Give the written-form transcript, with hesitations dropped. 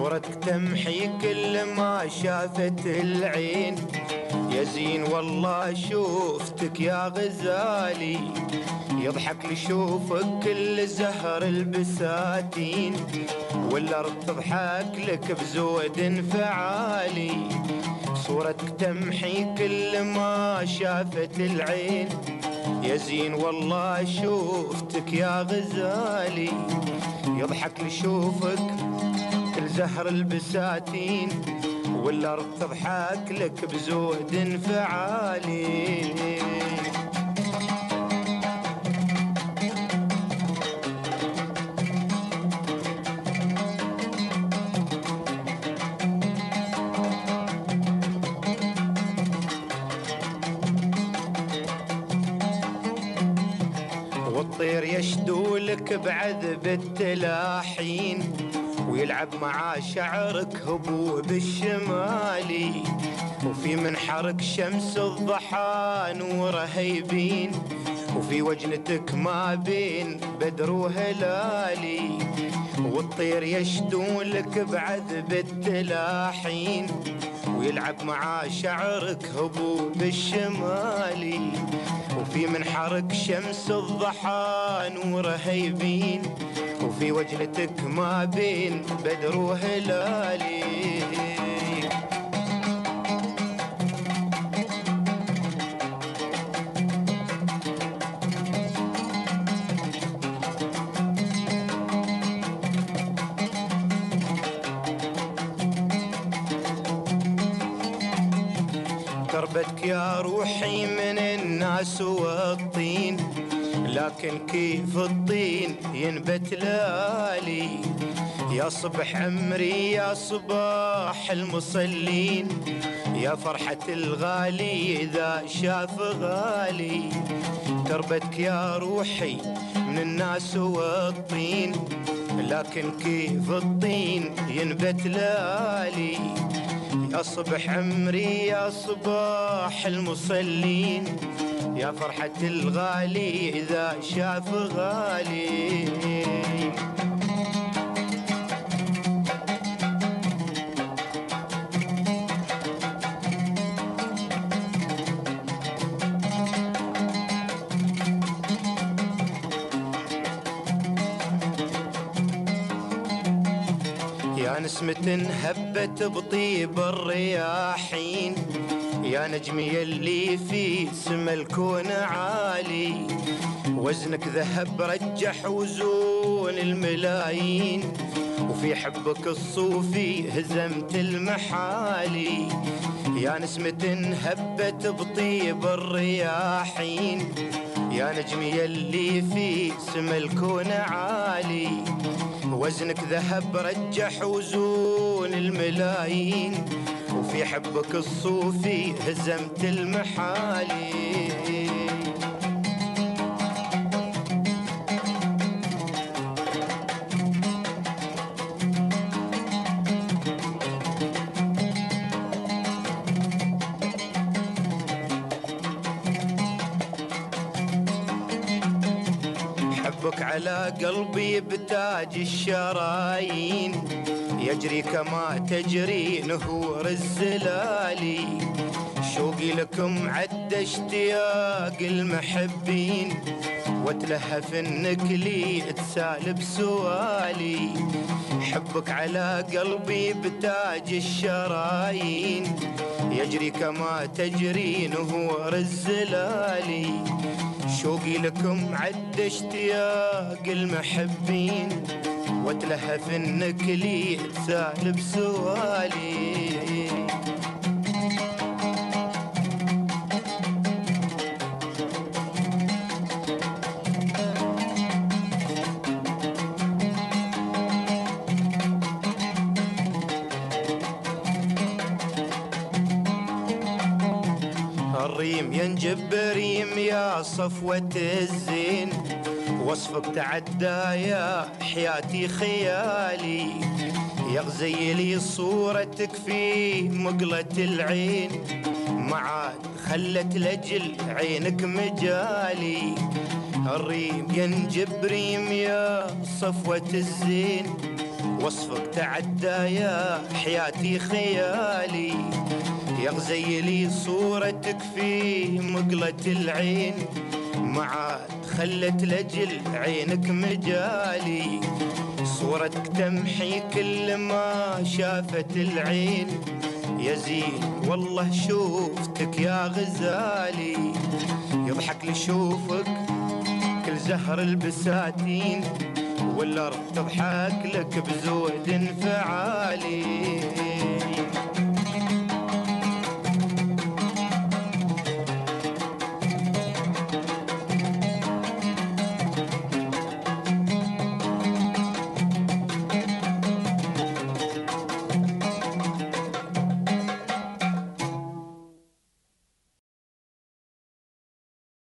صورتك تمحي كل ما شافت العين. يا زين والله شوفتك يا غزالي، يضحك لشوفك كل زهر البساتين، والارض تضحك لك بزود انفعالي. صورتك تمحي كل ما شافت العين. يا زين والله شوفتك يا غزالي، يضحك لشوفك كل زهر البساتين، والارض تضحك لك بزود انفعالي. والطير يشدولك بعذب التلاحين، ويلعب مع شعرك هبوب الشمالي، وفي منحرك شمس الضحى نور هيبين، وفي وجنتك ما بين بدر وهلالي. والطير يشدولك بعذب التلاحين، ويلعب مع شعرك هبوب الشمالي، وفي منحرك شمس الضحى نور هيبين، وفي وجنتك ما بين بدر وهلالي. دربتك يا روحي من الناس والطين، لكن كيف الطين ينبت لالي. يا صبح عمري يا صباح المصلين، يا فرحة الغالي إذا شاف غالي. دربتك يا روحي من الناس والطين، لكن كيف الطين ينبت لالي. يا صبح عمري يا صباح المصلين، يا فرحة الغالي إذا شاف غالي. يا نسمة هبت بطيب الرياحين، يا نجمي اللي في سما الكون عالي، وزنك ذهب رجح وزون الملايين، وفي حبك الصوفي هزمت المحالي. يا نسمة هبت بطيب الرياحين، يا نجمي اللي في سما الكون عالي، وزنك ذهب رجح وزون الملايين، وفي حبك الصوفي هزمت المحالي. حبك على قلبي بتاج الشرايين، يجري كما تجري نهور الزلالي. شوقي لكم عد اشتياق المحبين، واتلهف انك لي تسالب سوالي. حبك على قلبي بتاج الشرايين، يجري كما تجري نهور الزلالي. شوقي لكم عد اشتياق المحبين، واتلهف انك لي تسالب سوالي. الريم ينجب ريم يا صفوة الزين، وصفك تعدى يا حياتي خيالي. يا غزيلي صورتك في مقلة العين، معاد خلت لجل عينك مجالي. الريم ينجب ريم يا صفوة الزين، وصفك تعدى يا حياتي خيالي، يا غزيلي صورتك في مقلة العين، ما عاد خلت لجل عينك مجالي، صورتك تمحي كل ما شافت العين، يا زين والله شوفتك يا غزالي، يضحك لي شوفك كل زهر البساتين، والأرض تضحك لك بزود انفعالي.